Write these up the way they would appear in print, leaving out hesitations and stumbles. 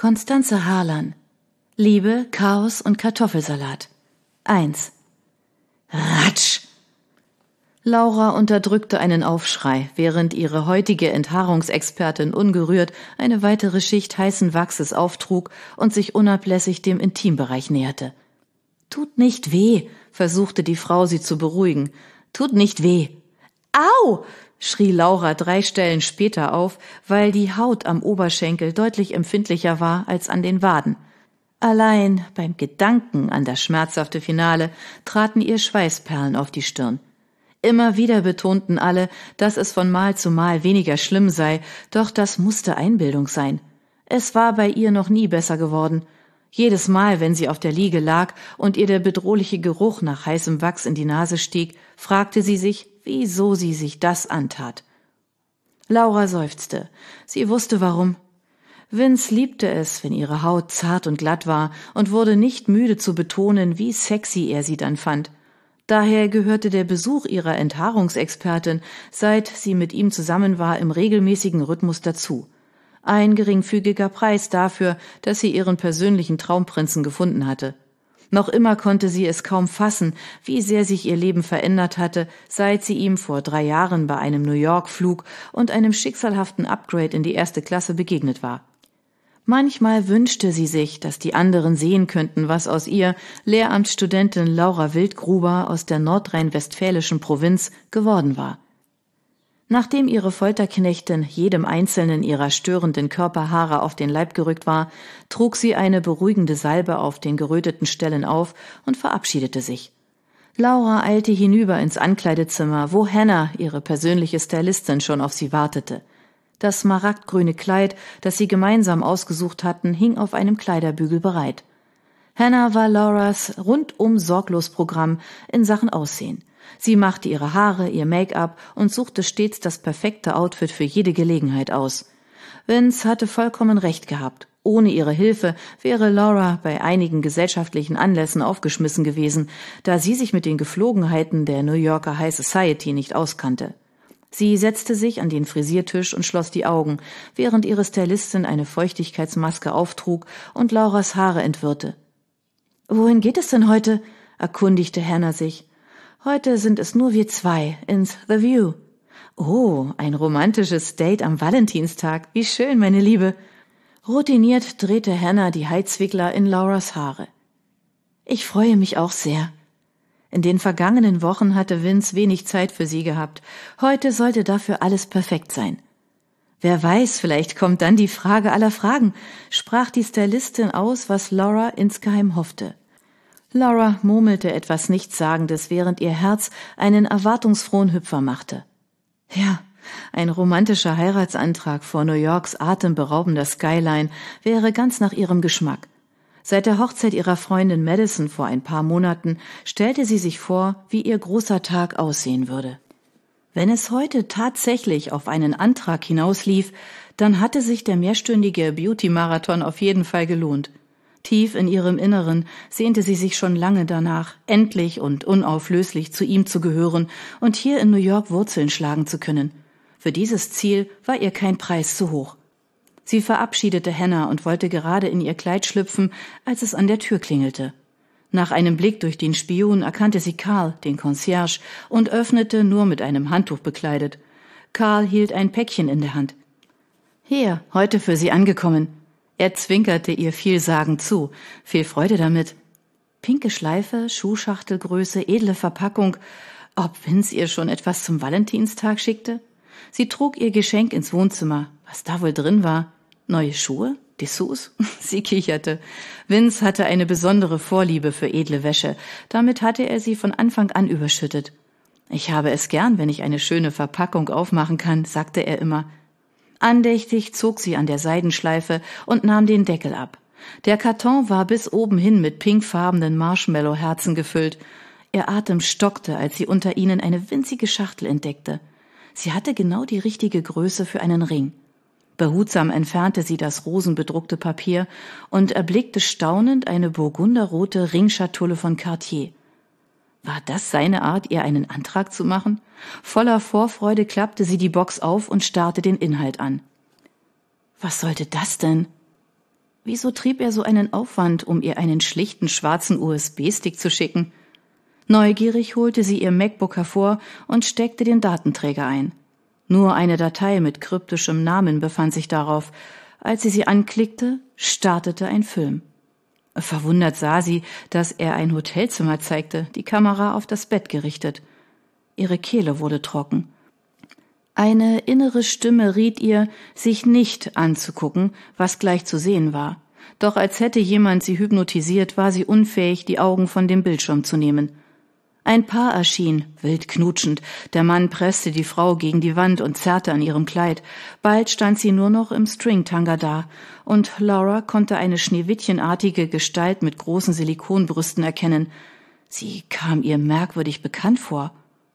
Constanze Harlan. Liebe, Chaos und Kartoffelsalat. 1. Ratsch! Laura unterdrückte einen Aufschrei, während ihre heutige Enthaarungsexpertin ungerührt eine weitere Schicht heißen Wachses auftrug und sich unablässig dem Intimbereich näherte. »Tut nicht weh«, versuchte die Frau, sie zu beruhigen. »Tut nicht weh.« »Au!« schrie Laura 3 Stellen später auf, weil die Haut am Oberschenkel deutlich empfindlicher war als an den Waden. Allein beim Gedanken an das schmerzhafte Finale traten ihr Schweißperlen auf die Stirn. Immer wieder betonten alle, dass es von Mal zu Mal weniger schlimm sei, doch das musste Einbildung sein. Es war bei ihr noch nie besser geworden. Jedes Mal, wenn sie auf der Liege lag und ihr der bedrohliche Geruch nach heißem Wachs in die Nase stieg, fragte sie sich, wieso sie sich das antat. Laura seufzte. Sie wusste warum. Vince liebte es, wenn ihre Haut zart und glatt war, und wurde nicht müde zu betonen, wie sexy er sie dann fand. Daher gehörte der Besuch ihrer Enthaarungsexpertin, seit sie mit ihm zusammen war, im regelmäßigen Rhythmus dazu. Ein geringfügiger Preis dafür, dass sie ihren persönlichen Traumprinzen gefunden hatte. Noch immer konnte sie es kaum fassen, wie sehr sich ihr Leben verändert hatte, seit sie ihm vor 3 Jahren bei einem New York-Flug und einem schicksalhaften Upgrade in die 1. Klasse begegnet war. Manchmal wünschte sie sich, dass die anderen sehen könnten, was aus ihr, Lehramtsstudentin Laura Wildgruber aus der nordrhein-westfälischen Provinz, geworden war. Nachdem ihre Folterknechtin jedem einzelnen ihrer störenden Körperhaare auf den Leib gerückt war, trug sie eine beruhigende Salbe auf den geröteten Stellen auf und verabschiedete sich. Laura eilte hinüber ins Ankleidezimmer, wo Hannah, ihre persönliche Stylistin, schon auf sie wartete. Das smaragdgrüne Kleid, das sie gemeinsam ausgesucht hatten, hing auf einem Kleiderbügel bereit. Hannah war Lauras rundum sorglos Programm in Sachen Aussehen. Sie machte ihre Haare, ihr Make-up und suchte stets das perfekte Outfit für jede Gelegenheit aus. Vince hatte vollkommen recht gehabt. Ohne ihre Hilfe wäre Laura bei einigen gesellschaftlichen Anlässen aufgeschmissen gewesen, da sie sich mit den Geflogenheiten der New Yorker High Society nicht auskannte. Sie setzte sich an den Frisiertisch und schloss die Augen, während ihre Stylistin eine Feuchtigkeitsmaske auftrug und Lauras Haare entwirrte. »Wohin geht es denn heute?« erkundigte Hannah sich. »Heute sind es nur wir 2, ins The View.« »Oh, ein romantisches Date am Valentinstag. Wie schön, meine Liebe.« Routiniert drehte Hannah die Heizwickler in Lauras Haare. »Ich freue mich auch sehr.« In den vergangenen Wochen hatte Vince wenig Zeit für sie gehabt. Heute sollte dafür alles perfekt sein. »Wer weiß, vielleicht kommt dann die Frage aller Fragen«, sprach die Stylistin aus, was Laura insgeheim hoffte. Laura murmelte etwas Nichtssagendes, während ihr Herz einen erwartungsfrohen Hüpfer machte. Ja, ein romantischer Heiratsantrag vor New Yorks atemberaubender Skyline wäre ganz nach ihrem Geschmack. Seit der Hochzeit ihrer Freundin Madison vor ein paar Monaten stellte sie sich vor, wie ihr großer Tag aussehen würde. Wenn es heute tatsächlich auf einen Antrag hinauslief, dann hatte sich der mehrstündige Beauty-Marathon auf jeden Fall gelohnt. Tief in ihrem Inneren sehnte sie sich schon lange danach, endlich und unauflöslich zu ihm zu gehören und hier in New York Wurzeln schlagen zu können. Für dieses Ziel war ihr kein Preis zu hoch. Sie verabschiedete Hannah und wollte gerade in ihr Kleid schlüpfen, als es an der Tür klingelte. Nach einem Blick durch den Spion erkannte sie Carl, den Concierge, und öffnete, nur mit einem Handtuch bekleidet. Carl hielt ein Päckchen in der Hand. »Hier, heute für Sie angekommen.« Er zwinkerte ihr vielsagend zu. »Viel Freude damit.« Pinke Schleife, Schuhschachtelgröße, edle Verpackung. Ob Vince ihr schon etwas zum Valentinstag schickte? Sie trug ihr Geschenk ins Wohnzimmer. Was da wohl drin war? Neue Schuhe? Dessous? Sie kicherte. Vince hatte eine besondere Vorliebe für edle Wäsche. Damit hatte er sie von Anfang an überschüttet. »Ich habe es gern, wenn ich eine schöne Verpackung aufmachen kann«, sagte er immer. Andächtig zog sie an der Seidenschleife und nahm den Deckel ab. Der Karton war bis oben hin mit pinkfarbenen Marshmallow-Herzen gefüllt. Ihr Atem stockte, als sie unter ihnen eine winzige Schachtel entdeckte. Sie hatte genau die richtige Größe für einen Ring. Behutsam entfernte sie das rosenbedruckte Papier und erblickte staunend eine burgunderrote Ringschatulle von Cartier. War das seine Art, ihr einen Antrag zu machen? Voller Vorfreude klappte sie die Box auf und starrte den Inhalt an. Was sollte das denn? Wieso trieb er so einen Aufwand, um ihr einen schlichten schwarzen USB-Stick zu schicken? Neugierig holte sie ihr MacBook hervor und steckte den Datenträger ein. Nur eine Datei mit kryptischem Namen befand sich darauf. Als sie anklickte, startete ein Film. Verwundert sah sie, dass er ein Hotelzimmer zeigte, die Kamera auf das Bett gerichtet. Ihre Kehle wurde trocken. Eine innere Stimme riet ihr, sich nicht anzugucken, was gleich zu sehen war. Doch als hätte jemand sie hypnotisiert, war sie unfähig, die Augen von dem Bildschirm zu nehmen. Ein Paar erschien, wild knutschend. Der Mann presste die Frau gegen die Wand und zerrte an ihrem Kleid. Bald stand sie nur noch im Stringtanga da, und Laura konnte eine schneewittchenartige Gestalt mit großen Silikonbrüsten erkennen. Sie kam ihr merkwürdig bekannt vor.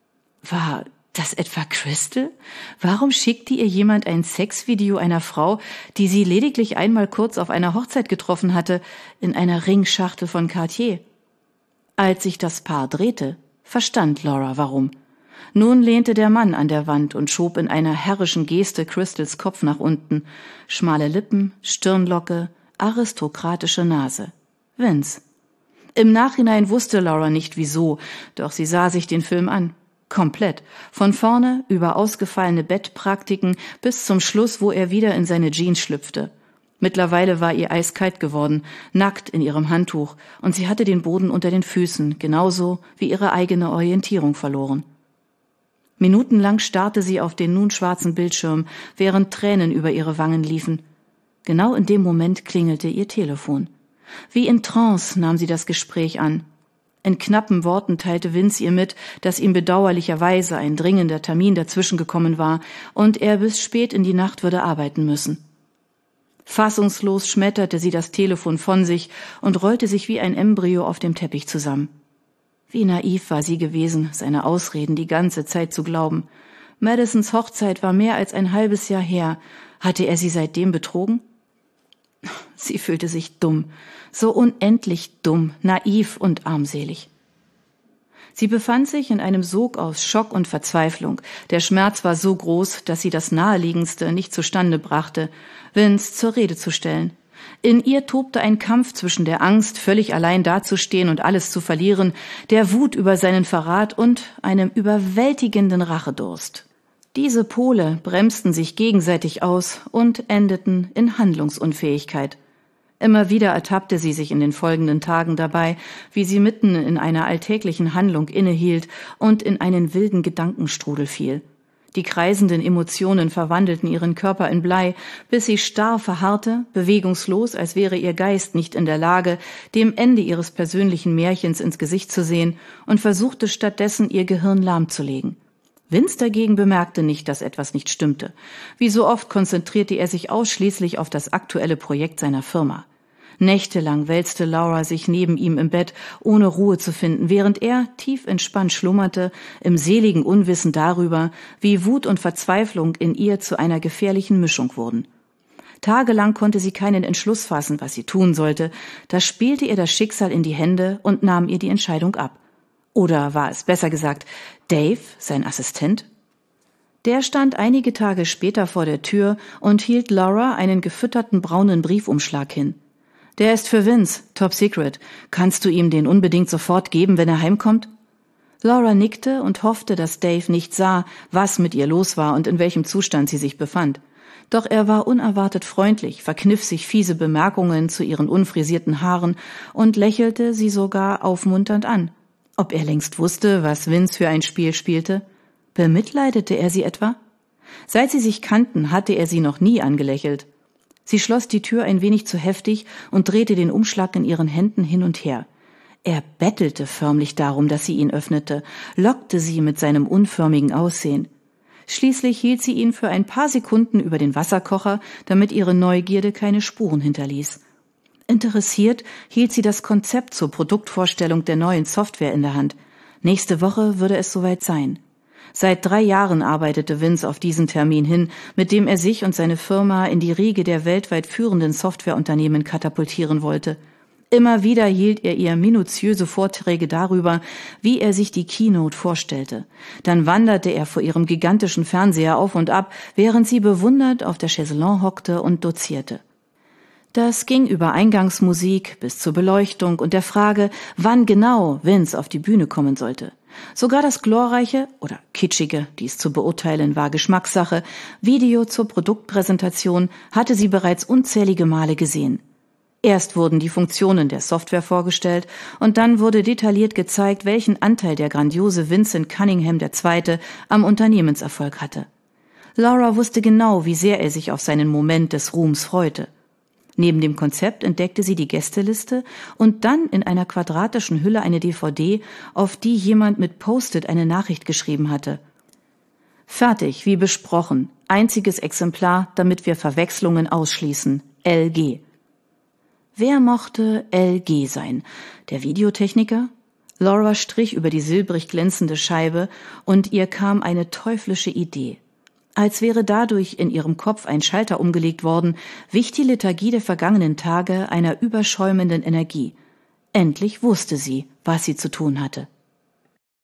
War das etwa Crystal? Warum schickte ihr jemand ein Sexvideo einer Frau, die sie lediglich einmal kurz auf einer Hochzeit getroffen hatte, in einer Ringschachtel von Cartier? Als sich das Paar drehte, verstand Laura warum. Nun lehnte der Mann an der Wand und schob in einer herrischen Geste Crystals Kopf nach unten. Schmale Lippen, Stirnlocke, aristokratische Nase. Vince. Im Nachhinein wusste Laura nicht wieso, doch sie sah sich den Film an. Komplett. Von vorne über ausgefallene Bettpraktiken bis zum Schluss, wo er wieder in seine Jeans schlüpfte. Mittlerweile war ihr eiskalt geworden, nackt in ihrem Handtuch, und sie hatte den Boden unter den Füßen, genauso wie ihre eigene Orientierung verloren. Minutenlang starrte sie auf den nun schwarzen Bildschirm, während Tränen über ihre Wangen liefen. Genau in dem Moment klingelte ihr Telefon. Wie in Trance nahm sie das Gespräch an. In knappen Worten teilte Vince ihr mit, dass ihm bedauerlicherweise ein dringender Termin dazwischen gekommen war und er bis spät in die Nacht würde arbeiten müssen. Fassungslos schmetterte sie das Telefon von sich und rollte sich wie ein Embryo auf dem Teppich zusammen. Wie naiv war sie gewesen, seine Ausreden die ganze Zeit zu glauben. Madisons Hochzeit war mehr als ein halbes Jahr her. Hatte er sie seitdem betrogen? Sie fühlte sich dumm, so unendlich dumm, naiv und armselig. Sie befand sich in einem Sog aus Schock und Verzweiflung. Der Schmerz war so groß, dass sie das Naheliegendste nicht zustande brachte, Vince zur Rede zu stellen. In ihr tobte ein Kampf zwischen der Angst, völlig allein dazustehen und alles zu verlieren, der Wut über seinen Verrat und einem überwältigenden Rachedurst. Diese Pole bremsten sich gegenseitig aus und endeten in Handlungsunfähigkeit. Immer wieder ertappte sie sich in den folgenden Tagen dabei, wie sie mitten in einer alltäglichen Handlung innehielt und in einen wilden Gedankenstrudel fiel. Die kreisenden Emotionen verwandelten ihren Körper in Blei, bis sie starr verharrte, bewegungslos, als wäre ihr Geist nicht in der Lage, dem Ende ihres persönlichen Märchens ins Gesicht zu sehen, und versuchte stattdessen, ihr Gehirn lahmzulegen. Vince dagegen bemerkte nicht, dass etwas nicht stimmte. Wie so oft konzentrierte er sich ausschließlich auf das aktuelle Projekt seiner Firma. Nächtelang wälzte Laura sich neben ihm im Bett, ohne Ruhe zu finden, während er tief entspannt schlummerte, im seligen Unwissen darüber, wie Wut und Verzweiflung in ihr zu einer gefährlichen Mischung wurden. Tagelang konnte sie keinen Entschluss fassen, was sie tun sollte. Da spielte ihr das Schicksal in die Hände und nahm ihr die Entscheidung ab. Oder war es besser gesagt Dave, sein Assistent? Der stand einige Tage später vor der Tür und hielt Laura einen gefütterten braunen Briefumschlag hin. »Der ist für Vince, top secret. Kannst du ihm den unbedingt sofort geben, wenn er heimkommt?« Laura nickte und hoffte, dass Dave nicht sah, was mit ihr los war und in welchem Zustand sie sich befand. Doch er war unerwartet freundlich, verkniff sich fiese Bemerkungen zu ihren unfrisierten Haaren und lächelte sie sogar aufmunternd an. Ob er längst wusste, was Vince für ein Spiel spielte? Bemitleidete er sie etwa? Seit sie sich kannten, hatte er sie noch nie angelächelt. Sie schloss die Tür ein wenig zu heftig und drehte den Umschlag in ihren Händen hin und her. Er bettelte förmlich darum, dass sie ihn öffnete, lockte sie mit seinem unförmigen Aussehen. Schließlich hielt sie ihn für ein paar Sekunden über den Wasserkocher, damit ihre Neugierde keine Spuren hinterließ. Interessiert hielt sie das Konzept zur Produktvorstellung der neuen Software in der Hand. Nächste Woche würde es soweit sein. Seit 3 Jahren arbeitete Vince auf diesen Termin hin, mit dem er sich und seine Firma in die Riege der weltweit führenden Softwareunternehmen katapultieren wollte. Immer wieder hielt er ihr minutiöse Vorträge darüber, wie er sich die Keynote vorstellte. Dann wanderte er vor ihrem gigantischen Fernseher auf und ab, während sie bewundert auf der Chaiselongue hockte und dozierte. Das ging über Eingangsmusik bis zur Beleuchtung und der Frage, wann genau Vince auf die Bühne kommen sollte. Sogar das glorreiche oder kitschige, dies zu beurteilen war Geschmackssache, Video zur Produktpräsentation hatte sie bereits unzählige Male gesehen. Erst wurden die Funktionen der Software vorgestellt und dann wurde detailliert gezeigt, welchen Anteil der grandiose Vincent Cunningham II. Am Unternehmenserfolg hatte. Laura wusste genau, wie sehr er sich auf seinen Moment des Ruhms freute. Neben dem Konzept entdeckte sie die Gästeliste und dann in einer quadratischen Hülle eine DVD, auf die jemand mit Post-it eine Nachricht geschrieben hatte. Fertig, wie besprochen. Einziges Exemplar, damit wir Verwechslungen ausschließen. LG. Wer mochte LG sein? Der Videotechniker? Laura strich über die silbrig glänzende Scheibe und ihr kam eine teuflische Idee. Als wäre dadurch in ihrem Kopf ein Schalter umgelegt worden, wich die Lethargie der vergangenen Tage einer überschäumenden Energie. Endlich wusste sie, was sie zu tun hatte.